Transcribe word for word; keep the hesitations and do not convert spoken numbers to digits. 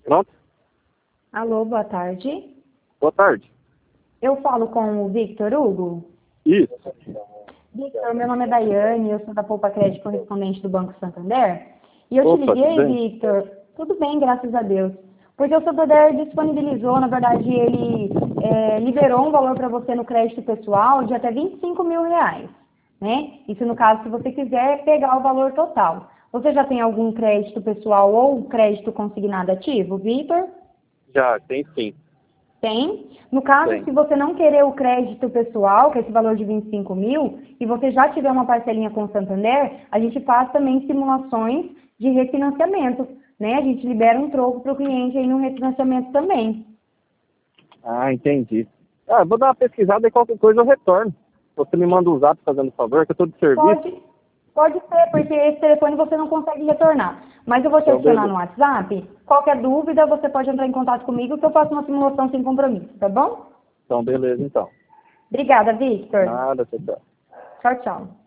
Pronto? Alô, boa tarde. Boa tarde. Eu falo com o Victor Hugo. Isso. Victor, meu nome é Daiane, eu sou da Poupa Crédito correspondente do Banco Santander. E eu te Opa, tudo liguei, bem? Victor, tudo bem, graças a Deus. Porque o Santander disponibilizou, na verdade, ele é, liberou um valor para você no crédito pessoal de até vinte e cinco mil reais. Né? Isso no caso, se você quiser pegar o valor total. Você já tem algum crédito pessoal ou crédito consignado ativo, Victor? Já, tem sim. Tem. No caso, Tem. se você não querer o crédito pessoal, que é esse valor de vinte e cinco mil, e você já tiver uma parcelinha com o Santander, a gente faz também simulações de refinanciamento, né? A gente libera um troco para o cliente aí no refinanciamento também. Ah, entendi. Ah, vou dar uma pesquisada e qualquer coisa eu retorno. Você me manda um zap fazendo favor, que eu tô de serviço. Pode, pode ser, porque esse telefone você não consegue retornar. Mas eu vou te Então, adicionar no beleza. WhatsApp. Qualquer dúvida, você pode entrar em contato comigo que eu faço uma simulação sem compromisso, tá bom? Então, beleza, então. Obrigada, Victor. Nada, tchau, tchau. Tchau, tchau.